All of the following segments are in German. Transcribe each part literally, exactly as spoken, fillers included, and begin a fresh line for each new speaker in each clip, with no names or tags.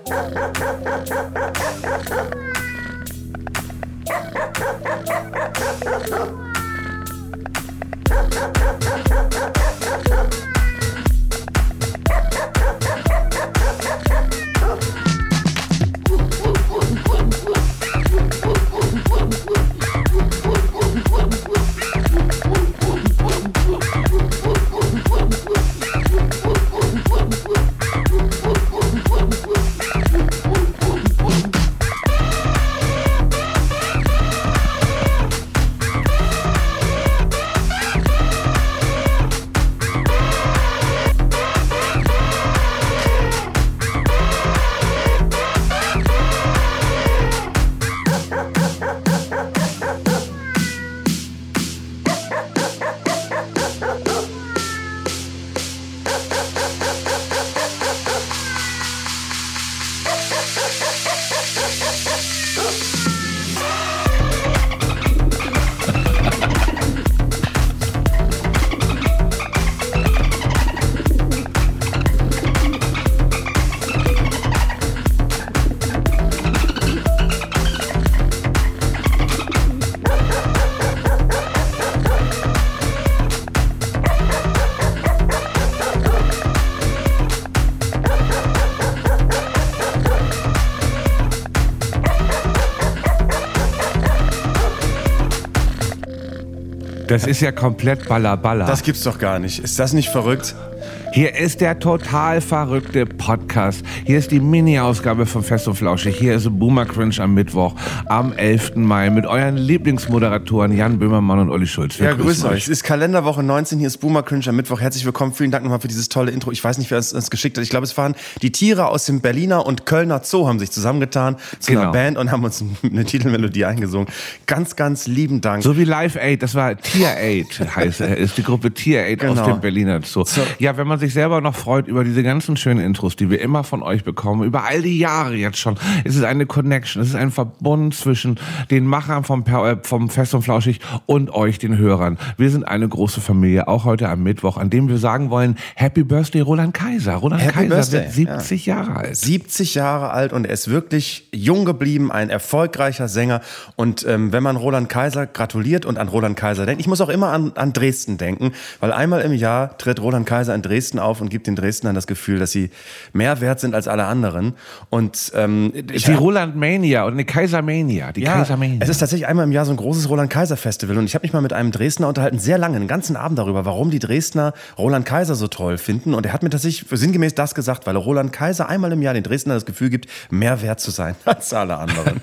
Das ist ja komplett Balla-Balla.
Das gibt's doch gar nicht. Ist das nicht verrückt?
Hier ist der total verrückte Podcast. Hier ist die Mini-Ausgabe von Fest und Flauschig. Hier ist Boomer Cringe am Mittwoch, am elften Mai mit euren Lieblingsmoderatoren Jan Böhmermann und Olli Schulz. Wir
ja, grüß euch. Es ist Kalenderwoche neunzehn, hier ist Boomer Cringe am Mittwoch. Herzlich willkommen. Vielen Dank nochmal für dieses tolle Intro. Ich weiß nicht, wer es uns geschickt hat. Ich glaube, es waren die Tiere aus dem Berliner und Kölner Zoo, haben sich zusammengetan zu genau. einer Band und haben uns eine Titelmelodie eingesungen. Ganz, ganz lieben Dank.
So wie Live Aid, das war Tier Aid, heißt ist die Gruppe Tier Aid genau. aus dem Berliner Zoo. So. Ja, wenn man sich selber noch freut über diese ganzen schönen Intros, die wir immer von euch bekommen, über all die Jahre jetzt schon. Es ist eine Connection, es ist ein Verbund zwischen den Machern vom, vom Fest und Flauschig und euch, den Hörern. Wir sind eine große Familie, auch heute am Mittwoch, an dem wir sagen wollen, Happy Birthday Roland Kaiser. Roland Happy Kaiser Birthday. Wird siebzig ja. Jahre alt.
siebzig Jahre alt und er ist wirklich jung geblieben, ein erfolgreicher Sänger. Und ähm, wenn man Roland Kaiser gratuliert und an Roland Kaiser denkt, ich muss auch immer an, an Dresden denken, weil einmal im Jahr tritt Roland Kaiser in Dresden auf und gibt den Dresdnern das Gefühl, dass sie mehr wert sind als alle anderen. Und ähm,
die Roland Mania oder eine Kaisermania, die
ja,
Kaisermania.
Es ist tatsächlich einmal im Jahr so ein großes Roland Kaiser Festival und ich habe mich mal mit einem Dresdner unterhalten, sehr lange, einen ganzen Abend darüber, warum die Dresdner Roland Kaiser so toll finden. Und er hat mir tatsächlich sinngemäß das gesagt, weil Roland Kaiser einmal im Jahr den Dresdner das Gefühl gibt, mehr wert zu sein als alle anderen.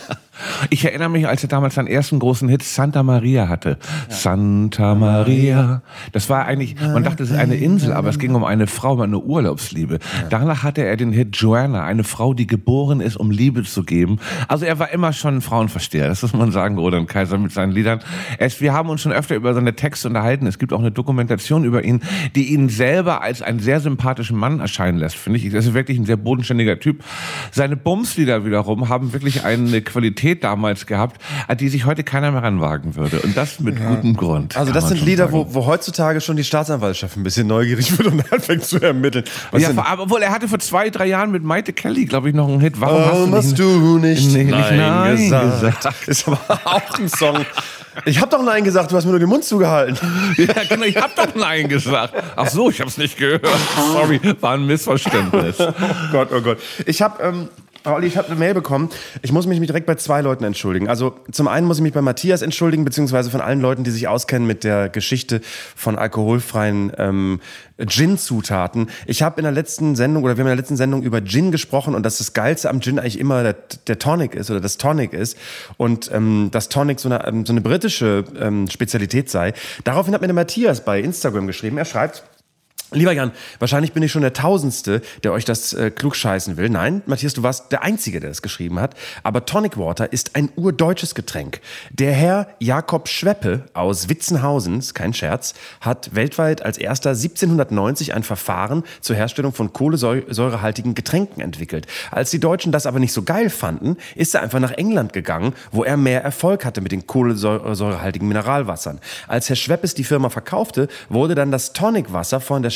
Ich erinnere mich, als er damals seinen ersten großen Hit Santa Maria hatte. Ja. Santa Maria. Das war eigentlich, man dachte, es ist eine Insel, aber es ging um eine Frau, eine Urlaubsliebe. Ja. Danach hatte er den Hit Joanna, eine Frau, die geboren ist, um Liebe zu geben. Also er war immer schon ein Frauenversteher, das muss man sagen, Roland Kaiser mit seinen Liedern. Es, wir haben uns schon öfter über seine Texte unterhalten. Es gibt auch eine Dokumentation über ihn, die ihn selber als einen sehr sympathischen Mann erscheinen lässt, finde ich. Das ist wirklich ein sehr bodenständiger Typ. Seine Bumslieder wiederum haben wirklich eine Qualität damals gehabt, an die sich heute keiner mehr ranwagen würde. Und das mit ja. gutem Grund.
Also das sind Lieder, wo, wo heutzutage schon die Staatsanwaltschaft ein bisschen neugierig wird und anfängt zu ermitteln. Was
ja, aber obwohl er hatte vor zwei, drei Jahren mit Maite Kelly, glaube ich, noch einen Hit. Warum
oh, hast du nicht,
nicht,
nicht
Nein,
Nein gesagt.
gesagt?
Ist aber auch ein Song. Ich hab doch Nein gesagt, du hast mir nur den Mund zugehalten.
Ja, genau, ich hab doch Nein gesagt. Ach so, ich hab's nicht gehört. Sorry, war ein Missverständnis.
Oh Gott, oh Gott. Ich hab... Ähm Olli, ich habe eine Mail bekommen. Ich muss mich direkt bei zwei Leuten entschuldigen. Also zum einen muss ich mich bei Matthias entschuldigen, beziehungsweise von allen Leuten, die sich auskennen mit der Geschichte von alkoholfreien ähm, Gin-Zutaten. Ich habe in der letzten Sendung, oder wir haben in der letzten Sendung über Gin gesprochen und dass das Geilste am Gin eigentlich immer der, der Tonic ist oder das Tonic ist und ähm, dass Tonic so eine, so eine britische ähm, Spezialität sei. Daraufhin hat mir der Matthias bei Instagram geschrieben. Er schreibt: Lieber Jan, wahrscheinlich bin ich schon der Tausendste, der euch das äh, klugscheißen will. Nein, Matthias, du warst der Einzige, der das geschrieben hat. Aber Tonic Water ist ein urdeutsches Getränk. Der Herr Jakob Schweppe aus Witzenhausen, ist kein Scherz, hat weltweit als erster siebzehnhundertneunzig ein Verfahren zur Herstellung von kohlensäurehaltigen Getränken entwickelt. Als die Deutschen das aber nicht so geil fanden, ist er einfach nach England gegangen, wo er mehr Erfolg hatte mit den kohlensäurehaltigen Mineralwassern. Als Herr Schweppes die Firma verkaufte, wurde dann das Tonicwasser von der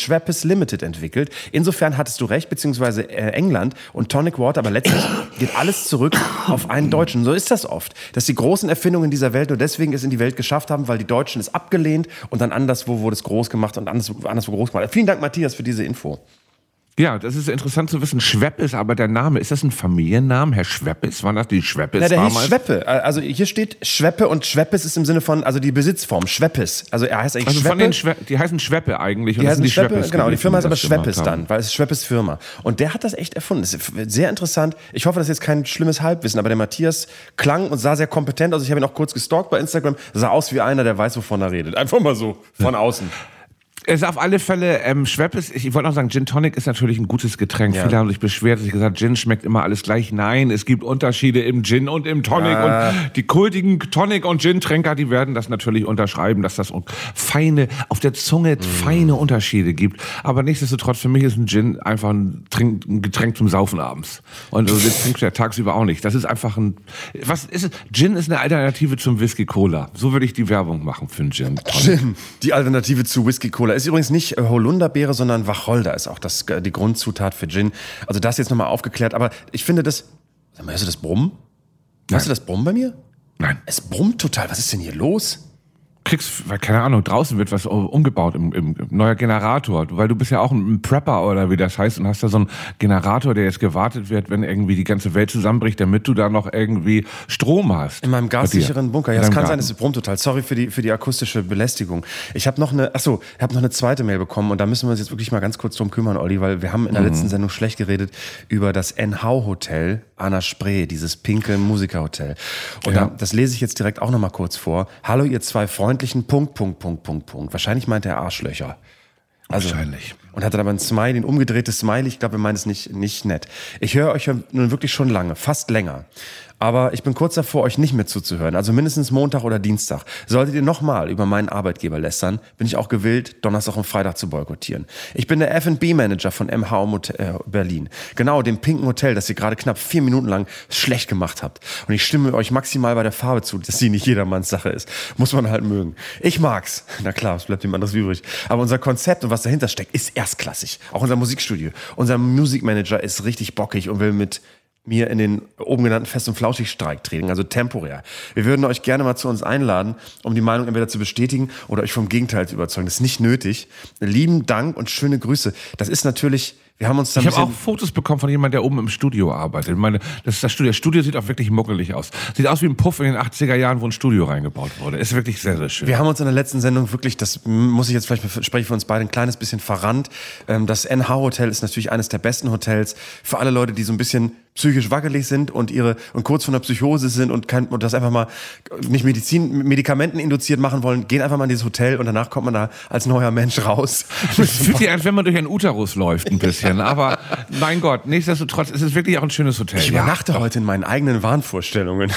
Schweppes Limited entwickelt. Insofern hattest du recht, beziehungsweise äh, England und Tonic Water, aber letztlich geht alles zurück auf einen Deutschen. So ist das oft, dass die großen Erfindungen dieser Welt nur deswegen es in die Welt geschafft haben, weil die Deutschen es abgelehnt und dann anderswo wurde es groß gemacht und anderswo, anderswo groß gemacht. Vielen Dank, Matthias, für diese Info.
Ja, das ist interessant zu wissen. Schweppes, aber der Name, ist das ein Familienname? Herr Schweppes? Waren das die Schweppes
ja, der
damals?
hieß Schweppe. Also hier steht Schweppe und Schweppes ist im Sinne von, also die Besitzform, Schweppes. Also er heißt eigentlich
also
Schweppe.
Von den Schwe- die heißen Schweppe eigentlich.
Die
und
heißen
das sind die
Schweppe,
Schweppes
genau, die
gewesen,
Firma heißt aber
das
Schweppes
gemacht haben.
dann, weil es ist Schweppes Firma. Und der hat das echt erfunden. Das ist sehr interessant. Ich hoffe, das ist jetzt kein schlimmes Halbwissen, aber der Matthias klang und sah sehr kompetent aus. Ich habe ihn auch kurz gestalkt bei Instagram. Sah aus wie einer, der weiß, wovon er redet. Einfach mal so, von außen.
Es ist auf alle Fälle ähm, Schweppes. Ich, ich wollte noch sagen, Gin Tonic ist natürlich ein gutes Getränk. Ja. Viele haben sich beschwert, dass ich gesagt, Gin schmeckt immer alles gleich. Nein, es gibt Unterschiede im Gin und im Tonic. Ja. Und die kultigen Tonic- und Gin-Tränker, die werden das natürlich unterschreiben, dass das feine, auf der Zunge mm. feine Unterschiede gibt. Aber nichtsdestotrotz, für mich ist ein Gin einfach ein, Trink, ein Getränk zum Saufen abends. Und also, das trinkst du ja tagsüber auch nicht. Das ist einfach ein, was ist es? Gin ist eine Alternative zum Whisky-Cola. So würde ich die Werbung machen für einen Gin.
Gin, die Alternative zu Whisky-Cola. Ist übrigens nicht Holunderbeere, sondern Wacholder ist auch das, die Grundzutat für Gin. Also das jetzt nochmal aufgeklärt. Aber ich finde das... Sag mal, hörst du das Brummen?
Nein.
Hörst du das Brummen bei mir?
Nein.
Es brummt total. Was ist denn hier los?
Kriegst, weil, keine Ahnung, draußen wird was umgebaut, im, im, im neuer Generator, weil du bist ja auch ein Prepper oder wie das heißt und hast da so einen Generator, der jetzt gewartet wird, wenn irgendwie die ganze Welt zusammenbricht, damit du da noch irgendwie Strom hast.
In meinem gassicheren Bunker. Ja, es kann
Garten.
sein, es brummt total. Sorry für die, für die akustische Belästigung. Ich habe noch eine, achso, ich habe noch eine zweite Mail bekommen und da müssen wir uns jetzt wirklich mal ganz kurz drum kümmern, Olli, weil wir haben in der mhm. letzten Sendung schlecht geredet über das N H Hotel an der Spree, dieses pinke Musikerhotel. Und
ja.
da, das lese ich jetzt direkt auch noch mal kurz vor. Hallo, ihr zwei freundlichen Punkt, Punkt, Punkt, Punkt, Punkt. Wahrscheinlich meint er Arschlöcher. Also,
Wahrscheinlich.
Und hat dann aber ein Smiley, ein umgedrehtes Smiley. Ich glaube, wir meinen es nicht, nicht nett. Ich höre euch nun wirklich schon lange, fast länger. Aber ich bin kurz davor, euch nicht mehr zuzuhören. Also mindestens Montag oder Dienstag. Solltet ihr nochmal über meinen Arbeitgeber lästern, bin ich auch gewillt, Donnerstag und Freitag zu boykottieren. Ich bin der F und B-Manager von M H Hotel Berlin. Genau, dem pinken Hotel, das ihr gerade knapp vier Minuten lang schlecht gemacht habt. Und ich stimme euch maximal bei der Farbe zu, dass sie nicht jedermanns Sache ist. Muss man halt mögen. Ich mag's. Na klar, es bleibt ihm anderes übrig. Aber unser Konzept und was dahinter steckt, ist erstklassig. Auch unser Musikstudio. Unser Musikmanager ist richtig bockig und will mit mir in den oben genannten Fest- und Flauschig-Streik treten, also temporär. Wir würden euch gerne mal zu uns einladen, um die Meinung entweder zu bestätigen oder euch vom Gegenteil zu überzeugen. Das ist nicht nötig. Lieben Dank und schöne Grüße. Das ist natürlich... Wir haben uns da
ich habe auch Fotos bekommen von jemandem, der oben im Studio arbeitet. Ich meine, das ist das Studio. Das Studio sieht auch wirklich muckelig aus. Sieht aus wie ein Puff in den achtziger Jahren, wo ein Studio reingebaut wurde. Ist wirklich sehr, sehr schön.
Wir haben uns in der letzten Sendung wirklich, das muss ich jetzt vielleicht spreche ich für uns beide, ein kleines bisschen verrannt. Das N H Hotel ist natürlich eines der besten Hotels für alle Leute, die so ein bisschen psychisch wackelig sind und ihre und kurz vor einer Psychose sind und, kein, und das einfach mal nicht Medizin, Medikamenten induziert machen wollen, gehen einfach mal in dieses Hotel und danach kommt man da als neuer Mensch raus.
Es fühlt sich an, als wenn man durch einen Uterus läuft ein bisschen. Aber mein Gott, nichtsdestotrotz ist es wirklich auch ein schönes Hotel.
Ich übernachte ja. heute in meinen eigenen Wahnvorstellungen.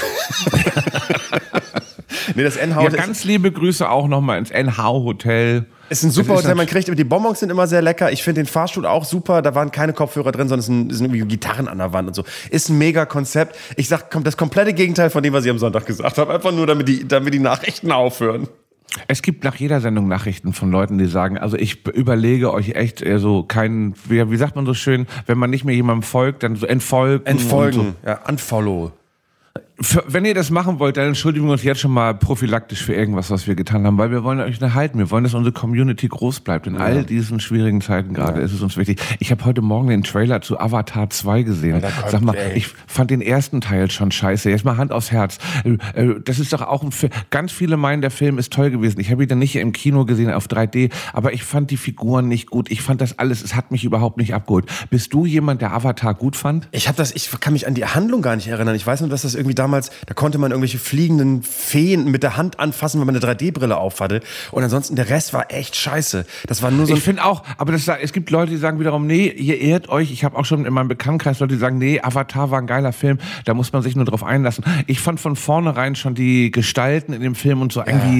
Nee, das N H
ja, ganz liebe Grüße auch nochmal ins N H Hotel.
Ist ein super Hotel, man kriegt, die Bonbons sind immer sehr lecker. Ich finde den Fahrstuhl auch super. Da waren keine Kopfhörer drin, sondern es sind, es sind irgendwie Gitarren an der Wand und so. Ist ein mega Konzept. Ich sag, kommt das komplette Gegenteil von dem, was ich am Sonntag gesagt habe. Einfach nur, damit die, damit die Nachrichten aufhören.
Es gibt nach jeder Sendung Nachrichten von Leuten, die sagen, also ich überlege euch echt so keinen, wie, wie sagt man so schön, wenn man nicht mehr jemandem folgt, dann so entfolgen.
Entfolgen, so. Ja, unfollow.
Für, wenn ihr das machen wollt, dann entschuldigen wir uns jetzt schon mal prophylaktisch für irgendwas, was wir getan haben, weil wir wollen euch erhalten. Wir wollen, dass unsere Community groß bleibt. In ja. all diesen schwierigen Zeiten gerade ja. ist es uns wichtig. Ich habe heute Morgen den Trailer zu Avatar zwei gesehen. Ja, kommt, Sag mal, ey. ich fand den ersten Teil schon scheiße. Jetzt mal Hand aufs Herz. Das ist doch auch ein Film. Ganz viele meinen, der Film ist toll gewesen. Ich habe ihn dann nicht im Kino gesehen auf drei D, aber ich fand die Figuren nicht gut. Ich fand das alles, es hat mich überhaupt nicht abgeholt. Bist du jemand, der Avatar gut fand?
Ich habe das, ich kann mich an die Handlung gar nicht erinnern. Ich weiß nur, dass das irgendwie damals da konnte man irgendwelche fliegenden Feen mit der Hand anfassen, wenn man eine drei D Brille aufhatte. Und ansonsten, der Rest war echt scheiße. Das war nur so.
Ich finde auch, aber das, es gibt Leute, die sagen wiederum, nee, ihr ehrt euch. Ich habe auch schon in meinem Bekanntenkreis Leute, die sagen, nee, Avatar war ein geiler Film. Da muss man sich nur drauf einlassen. Ich fand von vornherein schon die Gestalten in dem Film und so irgendwie... Ja.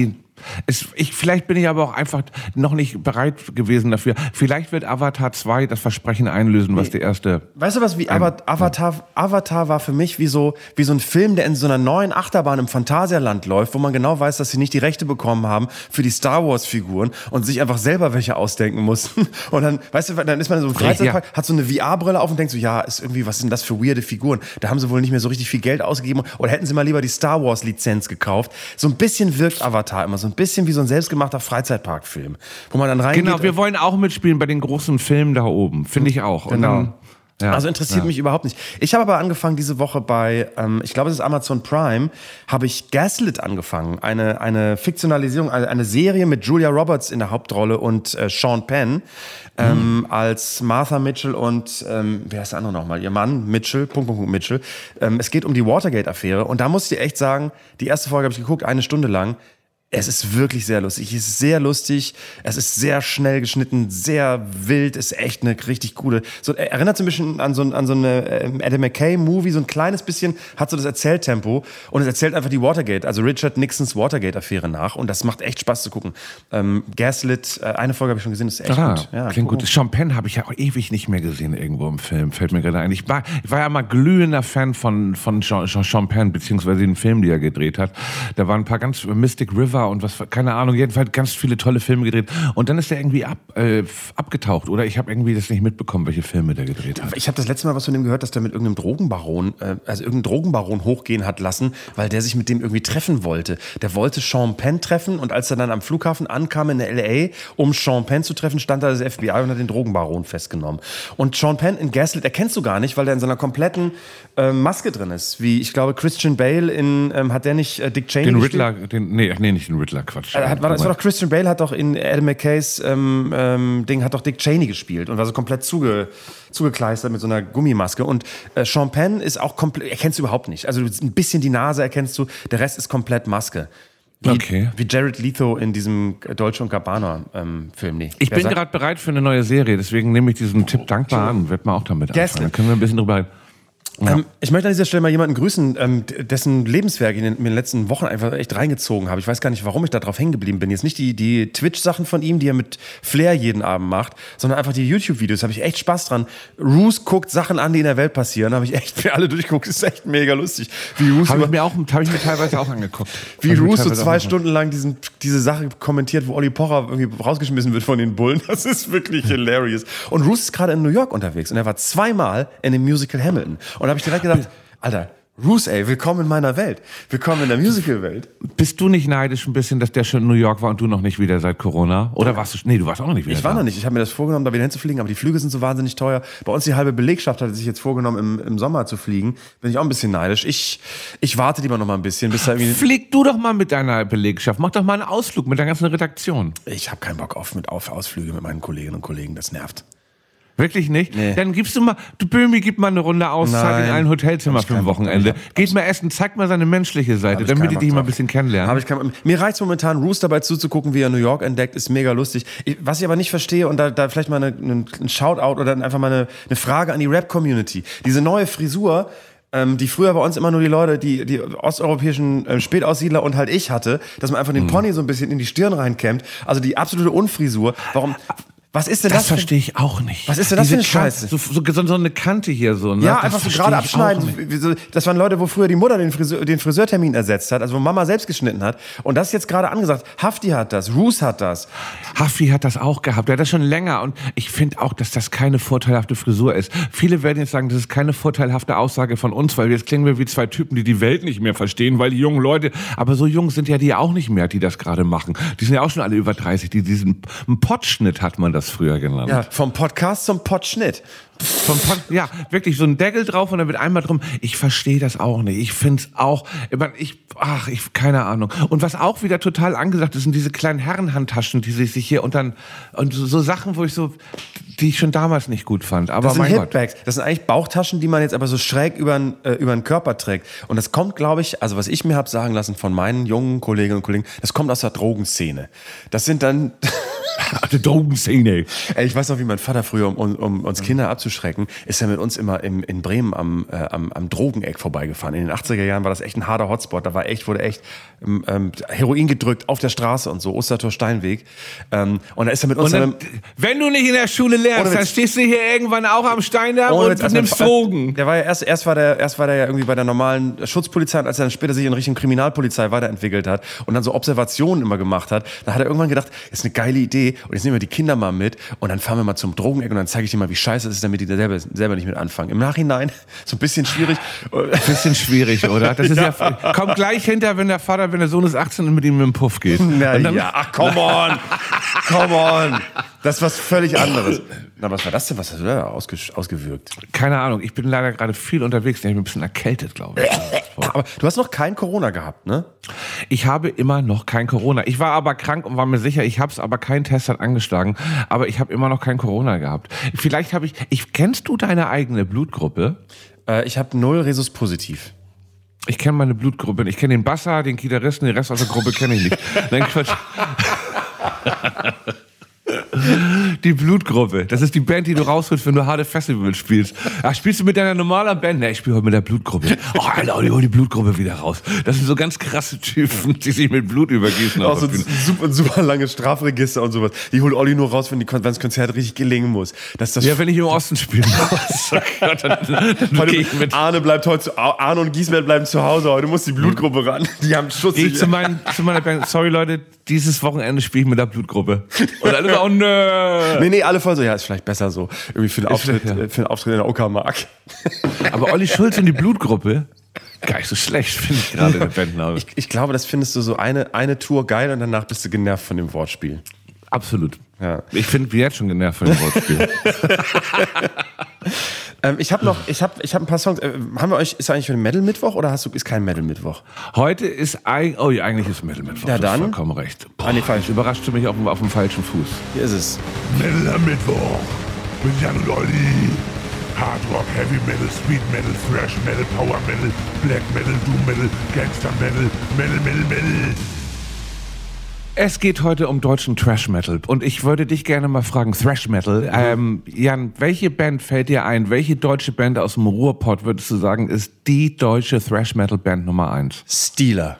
Es, ich, vielleicht bin ich aber auch einfach noch nicht bereit gewesen dafür. Vielleicht wird Avatar zwei das Versprechen einlösen, was die erste...
Weißt du was, wie Avatar, Avatar war für mich wie so, wie so ein Film, der in so einer neuen Achterbahn im Phantasialand läuft, wo man genau weiß, dass sie nicht die Rechte bekommen haben für die Star Wars Figuren und sich einfach selber welche ausdenken mussten. Und dann, weißt du, dann ist man in so einem Freizeitpark, ja. hat so eine V R-Brille auf und denkt so, ja, ist irgendwie, was sind das für weirde Figuren? Da haben sie wohl nicht mehr so richtig viel Geld ausgegeben oder hätten sie mal lieber die Star Wars-Lizenz gekauft. So ein bisschen wirkt Avatar immer, so ein bisschen wie so ein selbstgemachter Freizeitparkfilm, wo man dann reingeht.
Genau, wir wollen auch mitspielen bei den großen Filmen da oben, finde ich auch. Und
genau.
dann, ja,
also interessiert
ja.
mich überhaupt nicht. Ich habe aber angefangen diese Woche bei, ähm, ich glaube es ist Amazon Prime, habe ich Gaslit angefangen. Eine, eine Fiktionalisierung, eine, eine Serie mit Julia Roberts in der Hauptrolle und äh, Sean Penn ähm, mhm. als Martha Mitchell und, ähm, wer ist der andere nochmal? Ihr Mann, Mitchell, Punkt, Punkt, Punkt, Mitchell. Ähm, es geht um die Watergate-Affäre und da muss ich dir echt sagen, die erste Folge habe ich geguckt, eine Stunde lang. Es ist wirklich sehr lustig. Es ist sehr lustig. Es ist sehr schnell geschnitten, sehr wild. Ist echt eine richtig coole. So, erinnert so ein bisschen an so, an so eine ähm, Adam McKay-Movie. So ein kleines bisschen hat so das Erzähltempo. Und es erzählt einfach die Watergate, also Richard Nixons Watergate-Affäre nach. Und das macht echt Spaß zu gucken. Ähm, Gaslit, äh, eine Folge habe ich schon gesehen, das ist echt
ah,
gut. Ja,
klingt
cool.
gut. Sean Penn habe ich ja auch ewig nicht mehr gesehen irgendwo im Film. Fällt mir gerade ein. Ich war, ich war ja mal glühender Fan von, von Sean, Sean Penn, beziehungsweise den Film, die er gedreht hat. Da waren ein paar ganz Mystic River und was, keine Ahnung, jedenfalls ganz viele tolle Filme gedreht. Und dann ist er irgendwie ab, äh, abgetaucht, oder? Ich habe irgendwie das nicht mitbekommen, welche Filme der gedreht hat.
Ich habe das letzte Mal was von dem gehört, dass der mit irgendeinem Drogenbaron, äh, also irgendeinen Drogenbaron hochgehen hat lassen, weil der sich mit dem irgendwie treffen wollte. Der wollte Sean Penn treffen und als er dann am Flughafen ankam in L A, um Sean Penn zu treffen, stand da das F B I und hat den Drogenbaron festgenommen. Und Sean Penn in Gaslit erkennst du gar nicht, weil der in so einer kompletten äh, Maske drin ist. Wie, ich glaube, Christian Bale in, ähm, hat der nicht äh, Dick Cheney
Den
gespielt?
Riddler, den, nee, nee, nicht den Riddler, Quatsch.
Hat, war, das war doch Christian Bale, hat doch in Adam McKays ähm, ähm, Ding, hat doch Dick Cheney gespielt und war so komplett zuge, zugekleistert mit so einer Gummimaske. Und äh, Sean Penn ist auch komplett, erkennst du überhaupt nicht. Also ein bisschen die Nase erkennst du, der Rest ist komplett Maske. Wie,
okay.
wie Jared Leto in diesem Dolce und Gabbana ähm, Film. Nee.
Ich bin gerade bereit für eine neue Serie, deswegen nehme ich diesen Tipp dankbar an. Werd mal auch damit anfangen. Dann können wir ein bisschen drüber reden. Ja.
Ähm, ich möchte an dieser Stelle mal jemanden grüßen, ähm, dessen Lebenswerk ich in den, in den letzten Wochen einfach echt reingezogen habe. Ich weiß gar nicht, warum ich da drauf hängen geblieben bin. Jetzt nicht die, die Twitch-Sachen von ihm, die er mit Flair jeden Abend macht, sondern einfach die YouTube-Videos. Da habe ich echt Spaß dran. Roos guckt Sachen an, die in der Welt passieren. Da habe ich echt für alle durchgeguckt. Das ist echt mega lustig. Wie Roos
habe ich mir auch, habe ich mir teilweise auch angeguckt.
Wie Roos so zwei Stunden lang diesen, diese Sache kommentiert, wo Olli Pocher irgendwie rausgeschmissen wird von den Bullen. Das ist wirklich hilarious. Und Roos ist gerade in New York unterwegs und er war zweimal in dem Musical Hamilton. Und da habe ich direkt gedacht, Alter, Roos, ey, willkommen in meiner Welt. Willkommen in der Musical-Welt.
Bist du nicht neidisch ein bisschen, dass der schon in New York war und du noch nicht wieder seit Corona? Oder warst du, nee, du warst auch noch nicht wieder
Ich war
da.
noch nicht. Ich habe mir das vorgenommen, da wieder hinzufliegen, aber die Flüge sind so wahnsinnig teuer. Bei uns die halbe Belegschaft hat sich jetzt vorgenommen, im, im Sommer zu fliegen. Bin ich auch ein bisschen neidisch. Ich, ich warte lieber noch mal ein bisschen, bis da irgendwie...
Flieg du doch mal mit deiner Belegschaft. Mach doch mal einen Ausflug mit der ganzen Redaktion.
Ich habe keinen Bock auf, mit, auf Ausflüge mit meinen Kolleginnen und Kollegen. Das nervt.
Wirklich nicht?
Nee.
Dann gibst du mal, du Böhmi, gib mal eine Runde Auszeit
Nein.
in ein Hotelzimmer
Hab ich
für ein
keinen Bock,
Wochenende.
hab ich-
Geht mal essen, zeig mal seine menschliche Seite,
Hab ich
damit
keinen
die
Bock
dich mal ein
drauf.
bisschen kennenlernen.
Hab ich kein, mir reicht momentan, Roos dabei zuzugucken, wie er New York entdeckt, ist mega lustig. Ich, was ich aber nicht verstehe, und da, da vielleicht mal eine, eine, ein Shoutout oder einfach mal eine, eine Frage an die Rap-Community. Diese neue Frisur, ähm, die früher bei uns immer nur die Leute, die, die osteuropäischen äh, Spätaussiedler und halt ich hatte, dass man einfach den Pony so ein bisschen in die Stirn reinkämmt. Also die absolute Unfrisur. Warum... Was ist denn das?
Das verstehe ich auch nicht.
Was ist denn das
Diese
für eine
Kante,
Scheiße?
So, so, so eine Kante hier so, ne?
Ja,
Das
einfach so
verstehe
gerade
ich auch
abschneiden.
nicht.
So, das waren Leute, wo früher die Mutter den, Friseur, den Friseurtermin ersetzt hat, also wo Mama selbst geschnitten hat. Und das ist jetzt gerade angesagt. Hafti hat das, Roos hat das.
Haffi hat das auch gehabt. Der hat das schon länger. Und ich finde auch, dass das keine vorteilhafte Frisur ist. Viele werden jetzt sagen, das ist keine vorteilhafte Aussage von uns, weil jetzt klingen wir wie zwei Typen, die die Welt nicht mehr verstehen, weil die jungen Leute, aber so jung sind ja die auch nicht mehr, die das gerade machen. Die sind ja auch schon alle über dreißig. Die, diesen einen Pottschnitt hat man das früher genannt.
Ja, vom Podcast zum Podschnitt.
Vom Pod, ja, wirklich so ein Deckel drauf und dann wird einmal drum. Ich verstehe das auch nicht. Ich finde es auch, ich, ach, ich, keine Ahnung. Und was auch wieder total angesagt ist, sind diese kleinen Herrenhandtaschen, die sich hier und dann, und so, so Sachen, wo ich so, die ich schon damals nicht gut fand. Aber
Das sind
mein Gott.
Hipbags. Das sind eigentlich Bauchtaschen, die man jetzt aber so schräg über den, äh, über den Körper trägt. Und das kommt, glaube ich, also was ich mir habe sagen lassen von meinen jungen Kolleginnen und Kollegen, das kommt aus der Drogenszene. Das sind dann...
Die Drogenszene.
Ey, ich weiß noch, wie mein Vater früher, um, um uns Kinder abzuschrecken, ist er mit uns immer im, in Bremen am, äh, am, am Drogeneck vorbeigefahren. In den achtziger Jahren war das echt ein harter Hotspot. Da war echt, wurde echt ähm, Heroin gedrückt auf der Straße und so, Ostertor Steinweg. Ähm, und da ist er mit uns...
Und dann,
dann,
wenn du nicht in der Schule lernst, dann stehst du hier irgendwann auch am Steindamm und
Witz,
nimmst
mein,
Drogen.
Der war ja erst, erst war der, erst war der ja irgendwie bei der normalen Schutzpolizei, und als er dann später sich in Richtung Kriminalpolizei weiterentwickelt hat und dann so Observationen immer gemacht hat, da hat er irgendwann gedacht, das ist eine geile Idee und jetzt nehmen wir die Kinder mal mit und dann fahren wir mal zum Drogeneck und dann zeige ich dir mal, wie scheiße es ist, damit die da selber, selber nicht mit anfangen. Im Nachhinein so ein bisschen schwierig.
Ein bisschen schwierig, oder? Das ist ja. ja kommt gleich hinter, wenn der Vater, wenn der Sohn ist achtzehn und mit ihm im Puff geht.
Na
dann,
ja, ach, come on. Come on. Das ist was völlig anderes. Na, was war das denn? Was hast du da ausge ausgewirkt?
Keine Ahnung, ich bin leider gerade viel unterwegs. Ich bin ein bisschen erkältet, glaube ich.
Aber du hast noch kein Corona gehabt, ne?
Ich habe immer noch kein Corona. Ich war aber krank und war mir sicher, ich hab's, aber kein Test hat angeschlagen. Aber ich habe immer noch kein Corona gehabt. Vielleicht habe ich, ich... Kennst du deine eigene Blutgruppe?
Äh, ich habe null Rhesus positiv.
Ich kenne meine Blutgruppe. Ich kenne den Bassa, den Gitarristen, den Rest aus der Gruppe kenne ich nicht. Nein, Quatsch. Die Blutgruppe, das ist die Band, die du rausholst, wenn du harte Festivals spielst. Ach, spielst du mit deiner normalen Band? Ne, ich spiele heute mit der Blutgruppe. Oh, Alter, die hol die Blutgruppe wieder raus. Das sind so ganz krasse Typen, die sich mit Blut übergießen.
Auch so ein super, super langes Strafregister und sowas. Die holt Olli nur raus, wenn die, wenn das Konzert richtig gelingen muss. Das ist das
ja, wenn ich im Osten spielen muss. dann, dann, dann geh ich mit.
Arne bleibt heute zu, Arne und Giesbert bleiben zu Hause. Heute muss die Blutgruppe ran. Die haben Schutz.
Ich zu, mein, zu meiner Band, sorry Leute, dieses Wochenende spiele ich mit der Blutgruppe. Und alle so, oh nö.
Nee, nee, alle voll so, ja, ist vielleicht besser so. Irgendwie für den Auftritt, ja. für den Auftritt in der Uckermark.
Aber Olli Schulz und die Blutgruppe, gar nicht so schlecht, finde ich gerade ja. in der Bandname.
Ich, ich glaube, das findest du so eine, eine Tour geil und danach bist du genervt von dem Wortspiel.
Absolut.
Ja.
Ich bin jetzt schon genervt von dem Wortspiel.
ähm, ich habe noch, ich habe, ich habe ein paar Songs. Äh, haben wir euch, ist eigentlich ein Metal-Mittwoch oder hast du, ist kein Metal-Mittwoch?
Heute ist eigentlich, oh ja, eigentlich ist Metal-Mittwoch.
Ja, dann.
Vollkommen recht. Boah,
ah, nee, falsch.
Überraschte mich auf dem, auf dem falschen Fuß.
Hier ist es.
Metal-Mittwoch mit Jan und Olli. Hard Rock, Heavy Metal, Speed Metal, Thrash Metal, Power Metal, Black Metal, Doom Metal, Gangster Metal, Metal, Metal, Metal.
Es geht heute um deutschen Thrash Metal und ich würde dich gerne mal fragen, Thrash Metal, ähm, Jan, welche Band fällt dir ein, welche deutsche Band aus dem Ruhrpott würdest du sagen, ist die deutsche Thrash Metal Band Nummer eins?
Steeler.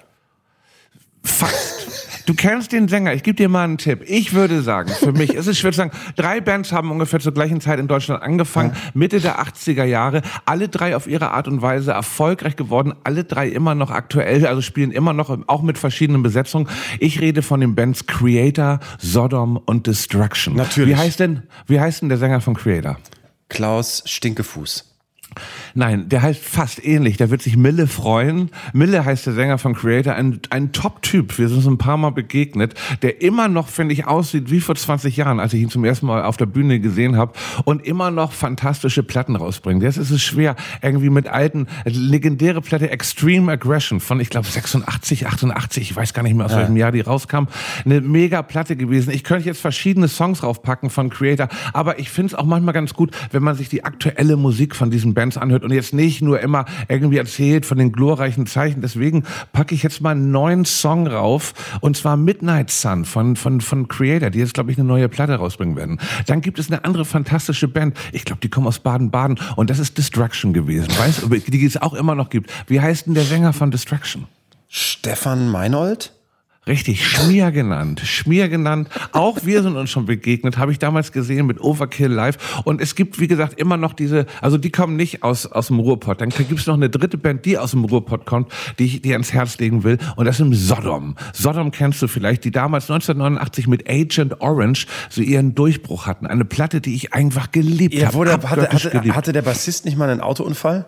Fast. Du kennst den Sänger, ich gebe dir mal einen Tipp. Ich würde sagen, für mich ist es schwer zu sagen, drei Bands haben ungefähr zur gleichen Zeit in Deutschland angefangen, ja. Mitte der achtziger Jahre, alle drei auf ihre Art und Weise erfolgreich geworden, alle drei immer noch aktuell, also spielen immer noch, auch mit verschiedenen Besetzungen. Ich rede von den Bands Creator, Sodom und Destruction.
Natürlich.
Wie heißt denn, wie heißt denn der Sänger von Creator?
Klaus Stinkefuß.
Nein, der heißt fast ähnlich. Der wird sich Mille freuen. Mille heißt der Sänger von Creator. Ein, ein Top-Typ. Wir sind uns ein paar Mal begegnet. Der immer noch, finde ich, aussieht wie vor zwanzig Jahren, als ich ihn zum ersten Mal auf der Bühne gesehen habe. Und immer noch fantastische Platten rausbringt. Jetzt ist es schwer, irgendwie mit alten, legendäre Platte Extreme Aggression von, ich glaube, sechsundachtzig, achtundachtzig. Ich weiß gar nicht mehr, aus ja. welchem Jahr die rauskam. Eine mega Platte gewesen. Ich könnte jetzt verschiedene Songs raufpacken von Creator. Aber ich finde es auch manchmal ganz gut, wenn man sich die aktuelle Musik von diesen Bands anhört und jetzt nicht nur immer irgendwie erzählt von den glorreichen Zeichen. Deswegen packe ich jetzt mal einen neuen Song rauf, und zwar Midnight Sun von, von, von Creator, die jetzt, glaube ich, eine neue Platte rausbringen werden. Dann gibt es eine andere fantastische Band. Ich glaube, die kommen aus Baden-Baden, und das ist Destruction gewesen. Weißt du, die es auch immer noch gibt. Wie heißt denn der Sänger von Destruction?
Stefan Meinold?
Richtig, Schmier genannt. Schmier genannt. Auch wir sind uns schon begegnet, habe ich damals gesehen mit Overkill Live. Und es gibt, wie gesagt, immer noch diese, also die kommen nicht aus, aus dem Ruhrpott. Dann gibt es noch eine dritte Band, die aus dem Ruhrpott kommt, die ich dir ans Herz legen will. Und das ist Sodom. Sodom kennst du vielleicht, die damals neunzehnhundertneunundachtzig mit Agent Orange so ihren Durchbruch hatten. Eine Platte, die ich einfach geliebt
ja,
habe.
Hab, hatte, hatte, geliebt. hatte der Bassist nicht mal einen Autounfall?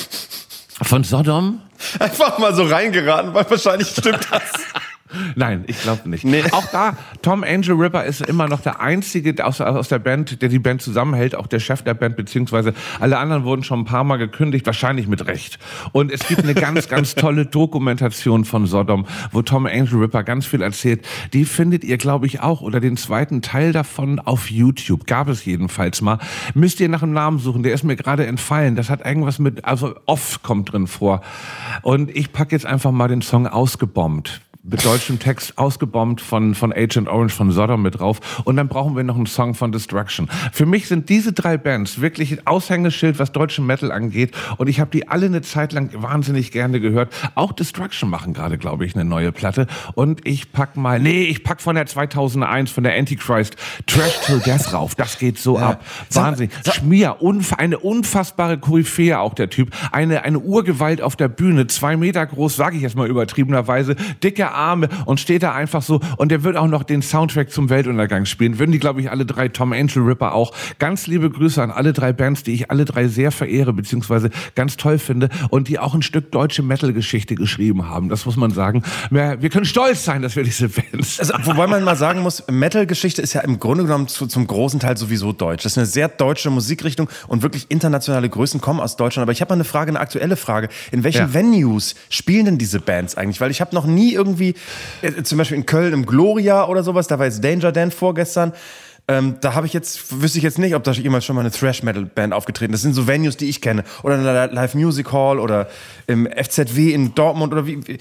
Von Sodom?
Einfach mal so reingeraten, weil wahrscheinlich stimmt das.
Nein, ich glaube nicht.
Nee.
Auch da, Tom Angel Ripper ist immer noch der Einzige aus, aus der Band, der die Band zusammenhält, auch der Chef der Band, beziehungsweise alle anderen wurden schon ein paar Mal gekündigt, wahrscheinlich mit Recht. Und es gibt eine ganz, ganz tolle Dokumentation von Sodom, wo Tom Angel Ripper ganz viel erzählt. Die findet ihr, glaube ich, auch, oder den zweiten Teil davon auf YouTube. Gab es jedenfalls mal. Müsst ihr nach einem Namen suchen, der ist mir gerade entfallen. Das hat irgendwas mit, also Off kommt drin vor. Und ich packe jetzt einfach mal den Song Ausgebombt. mit deutschem Text ausgebombt von, von Agent Orange, von Sodom mit drauf. Und dann brauchen wir noch einen Song von Destruction. Für mich sind diese drei Bands wirklich ein Aushängeschild, was deutschen Metal angeht. Und ich habe die alle eine Zeit lang wahnsinnig gerne gehört. Auch Destruction machen gerade, glaube ich, eine neue Platte. Und ich pack mal, nee, ich pack von der zweitausendeins, von der Antichrist, Trash Till Death rauf. Das geht so ja. ab. Wahnsinn. Schmier, unf- eine unfassbare Koryphäe auch der Typ. Eine, eine Urgewalt auf der Bühne, zwei Meter groß, sage ich jetzt mal übertriebenerweise, dicke Arme und steht da einfach so. Und der wird auch noch den Soundtrack zum Weltuntergang spielen. Würden die, glaube ich, alle drei, Tom Angel Ripper auch. Ganz liebe Grüße an alle drei Bands, die ich alle drei sehr verehre, beziehungsweise ganz toll finde und die auch ein Stück deutsche Metal-Geschichte geschrieben haben. Das muss man sagen. Wir, wir können stolz sein, dass wir diese Bands...
Also, wobei man mal sagen muss, Metal-Geschichte ist ja im Grunde genommen zu, zum großen Teil sowieso deutsch. Das ist eine sehr deutsche Musikrichtung und wirklich internationale Größen kommen aus Deutschland. Aber ich habe mal eine Frage, eine aktuelle Frage. In welchen ja. Venues spielen denn diese Bands eigentlich? Weil ich habe noch nie irgendwie, äh, zum Beispiel in Köln im Gloria oder sowas, da war jetzt Danger Dan vorgestern. Ähm, da habe ich jetzt, wüsste ich jetzt nicht, ob da jemals schon mal eine Thrash-Metal-Band aufgetreten ist. Das sind so Venues, die ich kenne. Oder in der Live Music Hall oder im F Z W in Dortmund oder wie... wie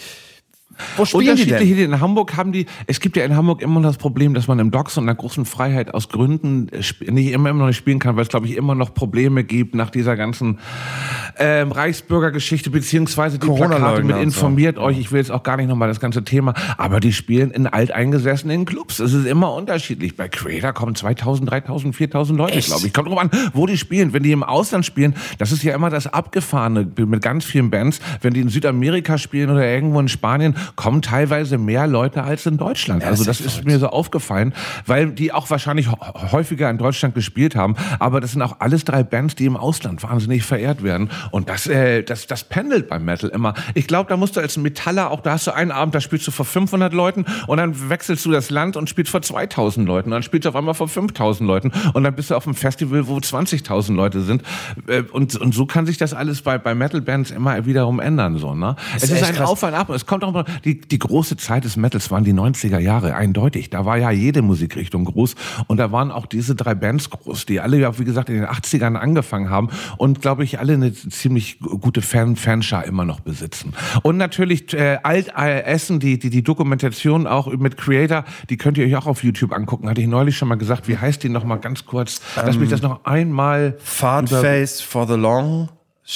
Wo spielen die denn?
In Hamburg haben die, es gibt ja in Hamburg immer das Problem, dass man im Docks und einer großen Freiheit aus Gründen nicht immer, immer noch nicht spielen kann, weil es, glaube ich, immer noch Probleme gibt nach dieser ganzen ähm, Reichsbürgergeschichte, beziehungsweise die Plakate mit informiert euch, ich will jetzt auch gar nicht nochmal das ganze Thema, aber die spielen in alteingesessenen Clubs. Es ist immer unterschiedlich. Bei Creator kommen zweitausend, dreitausend, viertausend Leute, glaube ich. Kommt drauf an, wo die spielen. Wenn die im Ausland spielen, das ist ja immer das Abgefahrene mit ganz vielen Bands. Wenn die in Südamerika spielen oder irgendwo in Spanien, kommen teilweise mehr Leute als in Deutschland. Ja, also das ist mir so aufgefallen, weil die auch wahrscheinlich häufiger in Deutschland gespielt haben. Aber das sind auch alles drei Bands, die im Ausland wahnsinnig verehrt werden. Und das, äh, das, das pendelt beim Metal immer. Ich glaube, da musst du als Metaller auch, da hast du einen Abend, da spielst du vor fünfhundert Leuten und dann wechselst du das Land und spielst vor zweitausend Leuten. Und dann spielst du auf einmal vor fünftausend Leuten und dann bist du auf einem Festival, wo zwanzigtausend Leute sind. Und, und so kann sich das alles bei, bei Metal-Bands immer wiederum ändern. So, ne? Es ist, ist ein Auf und Ab. Es kommt auch mal, die, die große Zeit des Metals waren die neunziger Jahre, eindeutig. Da war ja jede Musikrichtung groß und da waren auch diese drei Bands groß, die alle ja, wie gesagt, in den achtzigern angefangen haben und, glaube ich, alle eine ziemlich gute Fan Fanschar immer noch besitzen. Und natürlich äh, Altessen, die, die, die Dokumentation auch mit Creator, die könnt ihr euch auch auf YouTube angucken. Hatte ich neulich schon mal gesagt. Wie heißt die noch mal ganz kurz? Ähm, Lass mich das noch einmal...
Fart Face for the Long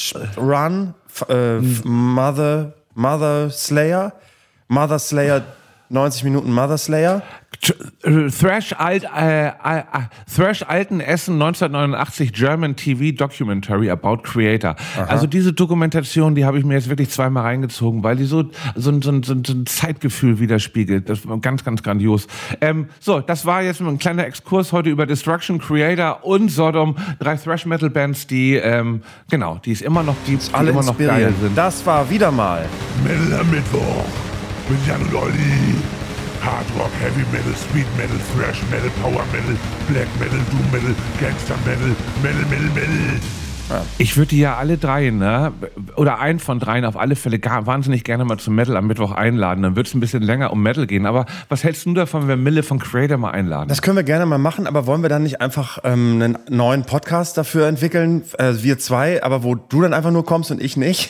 Run, äh, Mother, Mother Slayer... Mother Slayer, neunzig Minuten Mother Slayer.
Thrash, Alt, äh, äh, Thrash Alten Essen neunzehnhundertneunundachtzig German T V Documentary about Creator. Aha. Also diese Dokumentation, die habe ich mir jetzt wirklich zweimal reingezogen, weil die so, so, so, so, so ein Zeitgefühl widerspiegelt. Das war ganz, ganz grandios. Ähm, so, das war jetzt ein kleiner Exkurs heute über Destruction, Creator und Sodom. Drei Thrash-Metal-Bands, die, ähm, genau, die es immer noch gibt, die
alle
immer noch geil sind.
Das war wieder mal
Metal am Mittwoch mit Jan und Olli. Hard Rock, Heavy Metal, Speed Metal, Thrash Metal, Power Metal, Black Metal, Doom Metal, Gangster Metal, Metal, Metal, Metal.
Ja. Ich würde die ja alle drei, ne, oder einen von dreien auf alle Fälle gar, wahnsinnig gerne mal zum Metal am Mittwoch einladen. Dann wird es ein bisschen länger um Metal gehen. Aber was hältst du davon, wenn wir Mille von Creator mal einladen?
Das können wir gerne mal machen, aber wollen wir dann nicht einfach ähm, einen neuen Podcast dafür entwickeln, äh, wir zwei, aber wo du dann einfach nur kommst und ich nicht?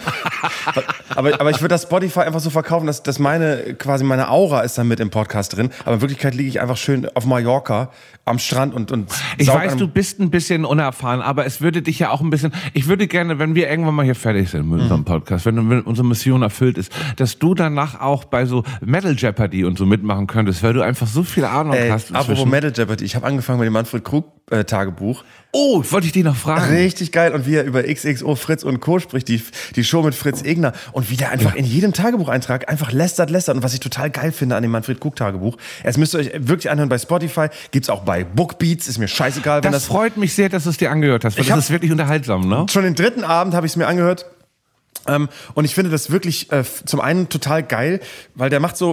aber, aber ich würde das Spotify einfach so verkaufen, dass, dass meine, quasi meine Aura ist dann mit im Podcast drin. Aber in Wirklichkeit liege ich einfach schön auf Mallorca am Strand und, und
ich weiß, du bist ein bisschen unerfahren, aber es würde dich ja auch ein bisschen, ich würde gerne, wenn wir irgendwann mal hier fertig sind mit unserem Podcast, wenn, wenn unsere Mission erfüllt ist, dass du danach auch bei so Metal Jeopardy und so mitmachen könntest, weil du einfach so viel Ahnung
Ey,
hast.
Apropos Metal Jeopardy, ich habe angefangen mit dem Manfred Krug äh, Tagebuch.
Oh, wollte ich dich noch fragen.
Richtig geil. Und wie er über X X O, Fritz und Co. spricht, die, die Show mit Fritz Egner. Und wie der einfach ja. in jedem Tagebucheintrag einfach lästert, lästert. Und was ich total geil finde an dem Manfred Krug Tagebuch, es müsst ihr euch wirklich anhören bei Spotify, gibt's auch bei Bookbeats, ist mir scheißegal. Wenn
das, das freut mich sehr, dass du es dir angehört hast, weil das ist wirklich unterhaltsam, ne?
Schon den dritten Abend habe ich es mir angehört. Ähm, und ich finde das wirklich äh, zum einen total geil, weil der macht so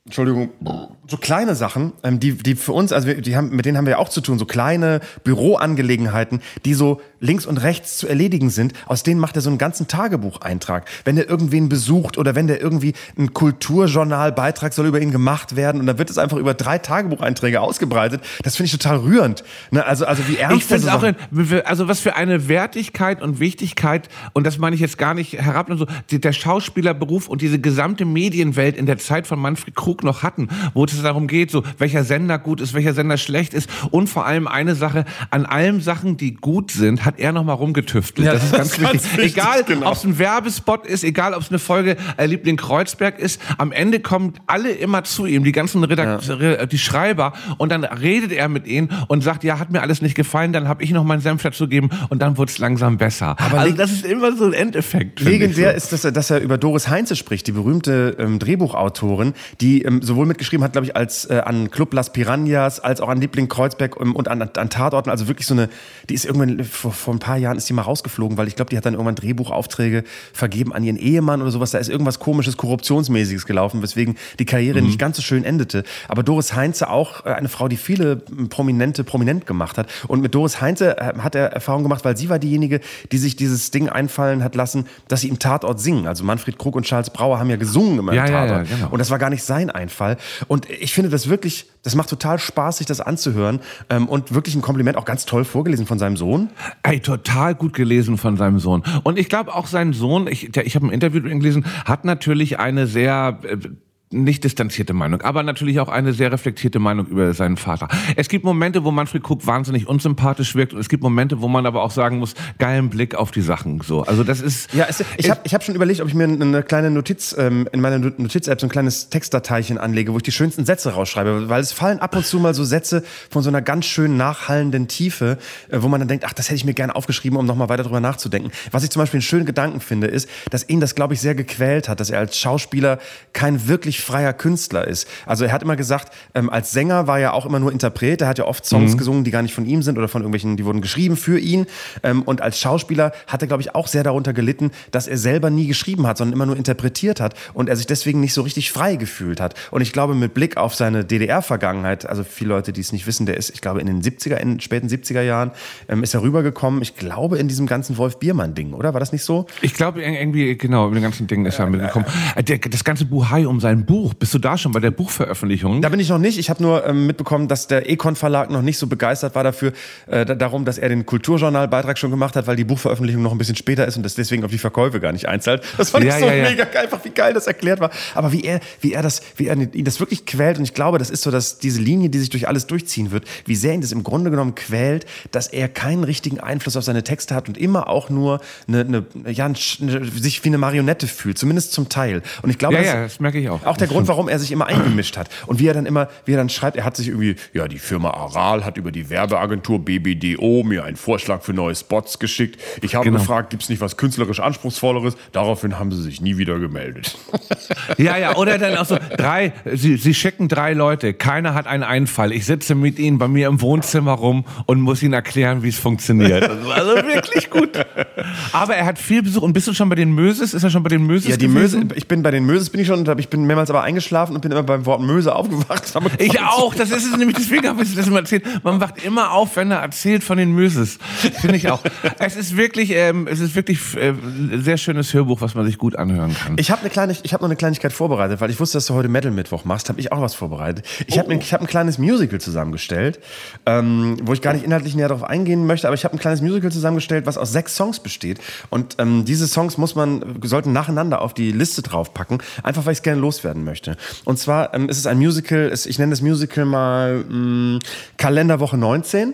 Entschuldigung, so kleine Sachen, ähm, die, die für uns, also wir, die haben, mit denen haben wir ja auch zu tun, so kleine Büroangelegenheiten, die so links und rechts zu erledigen sind, aus denen macht er so einen ganzen Tagebucheintrag. Wenn er irgendwen besucht oder wenn der irgendwie ein Kulturjournalbeitrag soll über ihn gemacht werden und dann wird es einfach über drei Tagebucheinträge ausgebreitet, das finde ich total rührend. Ne? Also, also wie ernst
ich finde
so
auch, in, also was für eine Wertigkeit und Wichtigkeit, und das meine ich jetzt gar nicht herab, so, der Schauspielerberuf und diese gesamte Medienwelt in der Zeit von Manfred Krug noch hatten, wo es darum geht, so welcher Sender gut ist, welcher Sender schlecht ist und vor allem eine Sache, an allen Sachen, die gut sind, hat er noch mal rumgetüftelt.
Ja,
das ist ganz,
das ist
wichtig.
ganz wichtig.
Egal,
Genau.
ob es ein Werbespot ist, egal, ob es eine Folge äh, Liebling Kreuzberg ist, am Ende kommen alle immer zu ihm, die ganzen Redakteure, ja. die Schreiber, und dann redet er mit ihnen und sagt, ja, hat mir alles nicht gefallen, dann habe ich noch meinen Senf dazu gegeben und dann wurde es langsam besser. Aber also das ist immer so ein Endeffekt.
Legendär
so.
ist, dass er, dass er über Doris Heinze spricht, die berühmte ähm, Drehbuchautorin, die ähm, sowohl mitgeschrieben hat, glaube ich, als äh, an Club Las Piranhas, als auch an Liebling Kreuzberg ähm, und an, an Tatorten. Also wirklich so eine, die ist irgendwann, vor, vor ein paar Jahren ist die mal rausgeflogen, weil ich glaube, die hat dann irgendwann Drehbuchaufträge vergeben an ihren Ehemann oder sowas. Da ist irgendwas Komisches, Korruptionsmäßiges gelaufen, weswegen die Karriere mhm. nicht ganz so schön endete. Aber Doris Heinze auch äh, eine Frau, die viele Prominente prominent gemacht hat. Und mit Doris Heinze äh, hat er Erfahrung gemacht, weil sie war diejenige, die sich dieses Ding einfallen hat lassen, dass sie im Tatort singen. Also Manfred Krug und Charles Brauer haben ja gesungen im
ja,
Tatort.
Ja, ja, genau.
Und das war gar nicht sein Einfall. Und ich finde das wirklich, das macht total Spaß, sich das anzuhören. Ähm, und wirklich ein Kompliment, auch ganz toll vorgelesen von seinem Sohn.
Ey, total gut gelesen von seinem Sohn. Und ich glaube auch sein Sohn, ich, der, ich habe ein Interview mit ihm gelesen, hat natürlich eine sehr... Äh, nicht distanzierte Meinung, aber natürlich auch eine sehr reflektierte Meinung über seinen Vater. Es gibt Momente, wo Manfred Krug wahnsinnig unsympathisch wirkt, und es gibt Momente, wo man aber auch sagen muss, geilen Blick auf die Sachen. So, also das ist.
Ja, es, ich habe ich hab schon überlegt, ob ich mir eine kleine Notiz ähm, in meiner Notiz-App so ein kleines Textdateilchen anlege, wo ich die schönsten Sätze rausschreibe, weil es fallen ab und zu mal so Sätze von so einer ganz schön nachhallenden Tiefe, äh, wo man dann denkt, ach, das hätte ich mir gerne aufgeschrieben, um nochmal weiter drüber nachzudenken. Was ich zum Beispiel einen schönen Gedanken finde, ist, dass ihn das, glaube ich, sehr gequält hat, dass er als Schauspieler kein wirklich freier Künstler ist. Also er hat immer gesagt, ähm, als Sänger war er auch immer nur Interpret. Er hat ja oft Songs mhm. gesungen, die gar nicht von ihm sind oder von irgendwelchen, die wurden geschrieben für ihn. Ähm, und als Schauspieler hat er, glaube ich, auch sehr darunter gelitten, dass er selber nie geschrieben hat, sondern immer nur interpretiert hat und er sich deswegen nicht so richtig frei gefühlt hat. Und ich glaube, mit Blick auf seine D D R-Vergangenheit, also viele Leute, die es nicht wissen, der ist, ich glaube, in den siebziger, in den späten siebziger Jahren ähm, ist er rübergekommen. Ich glaube, in diesem ganzen Wolf-Biermann-Ding, oder? War das nicht so?
Ich glaube, irgendwie, genau, mit den ganzen Dingen ist er mitgekommen. Das ganze Buhai um sein Buch, bist du da schon bei der Buchveröffentlichung?
Da bin ich noch nicht. Ich habe nur ähm, mitbekommen, dass der Econ Verlag noch nicht so begeistert war dafür, äh, darum, dass er den Kulturjournal-Beitrag schon gemacht hat, weil die Buchveröffentlichung noch ein bisschen später ist und das deswegen auf die Verkäufe gar nicht einzahlt. Das fand ja, ich so ja, ja. mega geil, einfach wie geil das erklärt war. Aber wie er, wie er das, wie er ihn das wirklich quält, und ich glaube, das ist so, dass diese Linie, die sich durch alles durchziehen wird, wie sehr ihn das im Grunde genommen quält, dass er keinen richtigen Einfluss auf seine Texte hat und immer auch nur eine, eine, ja, eine, sich wie eine Marionette fühlt, zumindest zum Teil. Und ich glaube,
ja,
das,
ja, das merke ich auch.
Auch der Grund, warum er sich immer eingemischt hat. Und wie er dann immer, wie er dann schreibt, er hat sich irgendwie, ja, die Firma Aral hat über die Werbeagentur B B D O mir einen Vorschlag für neue Spots geschickt. Ich habe genau. gefragt, gibt's nicht was künstlerisch Anspruchsvolleres? Daraufhin haben sie sich nie wieder gemeldet.
Ja, ja, oder dann auch so, drei, sie, sie schicken drei Leute, keiner hat einen Einfall. Ich sitze mit ihnen bei mir im Wohnzimmer rum und muss ihnen erklären, wie es funktioniert. Also, also wirklich gut. Aber er hat viel Besuch. Und bist du schon bei den Möses? Ist er schon bei den Möses
Ja, die
gewesen?
Möse, ich bin bei den Möses bin ich schon, ich bin mehrmals aber eingeschlafen und bin immer beim Wort Möse aufgewacht.
Ich auch, das ist es nämlich, deswegen habe ich das mal erzählt. Man wacht immer auf, wenn er erzählt von den Möses. Finde ich auch. Es ist wirklich, ähm, es ist wirklich äh, ein sehr schönes Hörbuch, was man sich gut anhören kann.
Ich habe eine kleine, ich habe noch eine Kleinigkeit vorbereitet, weil ich wusste, dass du heute Metal Mittwoch machst, habe ich auch was vorbereitet. Ich oh. habe ich hab ein kleines Musical zusammengestellt, ähm, wo ich gar nicht inhaltlich näher darauf eingehen möchte, aber ich habe ein kleines Musical zusammengestellt, was aus sechs Songs besteht. Und ähm, diese Songs muss man, sollten nacheinander auf die Liste draufpacken, einfach weil ich es gerne loswerden möchte. Und zwar ähm, ist es ein Musical, es, ich nenne das Musical mal mh, Kalenderwoche neunzehn.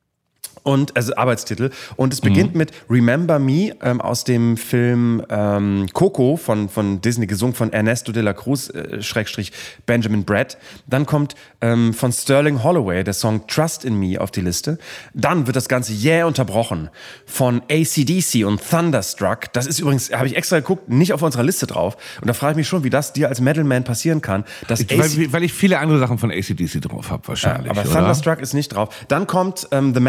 Und also Arbeitstitel. Und es beginnt mhm. mit Remember Me ähm, aus dem Film ähm, Coco von, von Disney, gesungen von Ernesto de la Cruz, äh, Schrägstrich Benjamin Bratt. Dann kommt ähm, von Sterling Holloway der Song Trust in Me auf die Liste. Dann wird das Ganze jäh unterbrochen von A C D C und Thunderstruck. Das ist übrigens, habe ich extra geguckt, nicht auf unserer Liste drauf. Und da frage ich mich schon, wie das dir als Metalman passieren kann. Dass
ich, weil, weil ich viele andere Sachen von A C D C drauf habe wahrscheinlich.
Ja, aber
oder?
Thunderstruck ist nicht drauf. Dann kommt ähm, The Man Who Sold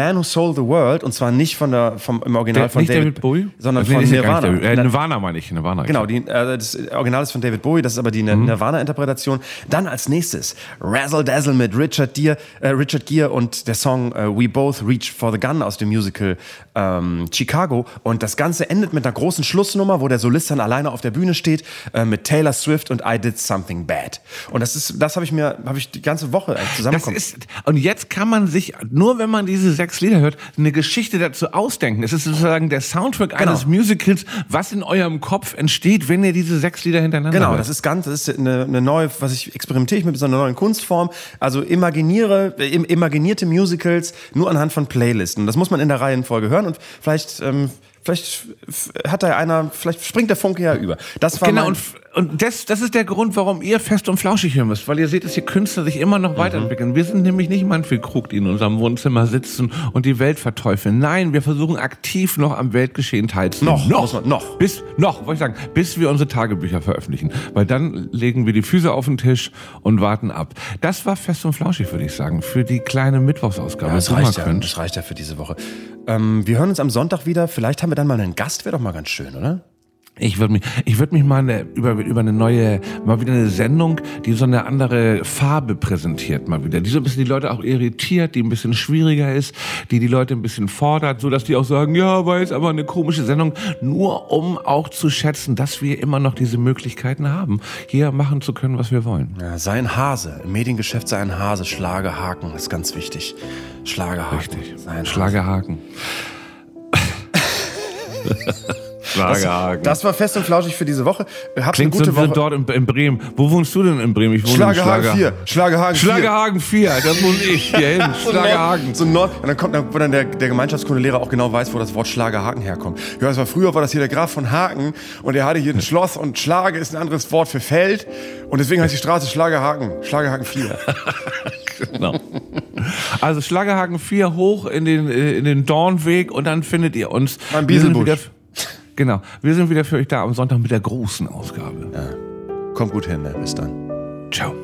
Sold the World und zwar nicht von der, vom, im Original
Der,
von
nicht
David,
David Bowie?
sondern
Nee,
von
ist ja
Nirvana.
gar nicht David- äh, Nirvana meine ich. Nirvana.
Genau, die, äh, das Original ist von David Bowie, das ist aber die
Mhm.
Nirvana-Interpretation. Dann als nächstes Razzle Dazzle mit Richard, Deere, äh, Richard Gere und der Song äh, We Both Reach for the Gun aus dem Musical ähm, Chicago. Und das Ganze endet mit einer großen Schlussnummer, wo der Solist dann alleine auf der Bühne steht äh, mit Taylor Swift und I Did Something Bad. Und das ist, das habe ich mir, habe ich die ganze Woche eigentlich
Das
zusammengekommen.
ist, und jetzt kann man sich, nur wenn man diese sechs Lieder hört, eine Geschichte dazu ausdenken. Es ist sozusagen der Soundtrack
Genau.
eines Musicals, was in eurem Kopf entsteht, wenn ihr diese sechs Lieder hintereinander
Genau,
hört.
das ist ganz, das ist eine, eine neue, was ich experimentiere ich mit so einer neuen Kunstform. Also imaginiere, äh, im- imaginierte Musicals nur anhand von Playlisten. Das muss man in der Reihenfolge hören und vielleicht, ähm, vielleicht f- hat da einer, vielleicht springt der Funke ja über. Das war
Genau,
mein,
und, und das, das ist der Grund, warum ihr fest und flauschig hören müsst, weil ihr seht, dass die Künstler sich immer noch weiterentwickeln. Wir sind nämlich nicht Manfred Krug, die in unserem Wohnzimmer sitzen und die Welt verteufeln. Nein, wir versuchen aktiv noch am Weltgeschehen teilzunehmen.
Noch, muss man- noch.
Bis, noch, wollte ich sagen, bis wir unsere Tagebücher veröffentlichen. Weil dann legen wir die Füße auf den Tisch und warten ab. Das war fest und flauschig, würde ich sagen, für die kleine Mittwochsausgabe.
Ja, das
Wenn du
reicht
mal
ja,
könntest.
das reicht ja für diese Woche. Ähm, wir hören uns am Sonntag wieder. Vielleicht haben wir dann mal einen Gast, wäre doch mal ganz schön, oder?
Ich würde mich, ich würde mich mal eine, über, über eine neue, mal wieder eine Sendung, die so eine andere Farbe präsentiert, mal wieder. Die so ein bisschen die Leute auch irritiert, die ein bisschen schwieriger ist, die die Leute ein bisschen fordert, so dass die auch sagen, ja, war jetzt aber eine komische Sendung, nur um auch zu schätzen, dass wir immer noch diese Möglichkeiten haben, hier machen zu können, was wir wollen.
Ja, sei ein Hase. Im Mediengeschäft sei ein Hase. Schlagehaken ist ganz wichtig. Schlagehaken.
Richtig.
Sei ein
Schlagerhaken. Schlagerhaken.
Das war fest und flauschig für diese Woche. Habt eine
Klingt so,
gute
wir sind
Woche.
dort in, in Bremen. Wo wohnst du denn in Bremen? Ich wohne in
Schlagerhagen
Schlager-
vier. Schlagerhagen vier.
Schlagerhagen vier, da wohne ich. Hier hin.
So
Schlagerhagen.
Nord, so Nord, und dann kommt dann, wo dann der, der Gemeinschaftskundelehrer auch genau weiß, wo das Wort Schlagerhaken herkommt. Ja, das war früher war das hier der Graf von Haken und er hatte hier ein Schloss und Schlage ist ein anderes Wort für Feld und deswegen heißt die Straße Schlagerhaken. Schlagerhaken vier.
Genau. Also Schlagerhagen vier hoch in den, äh, in den Dornweg und dann findet ihr uns.
Beim
Wir sind
Bieselbusch.
wieder- Genau. Wir sind wieder für euch da am Sonntag mit der großen Ausgabe.
Kommt gut hin, ne? Bis dann.
Ciao.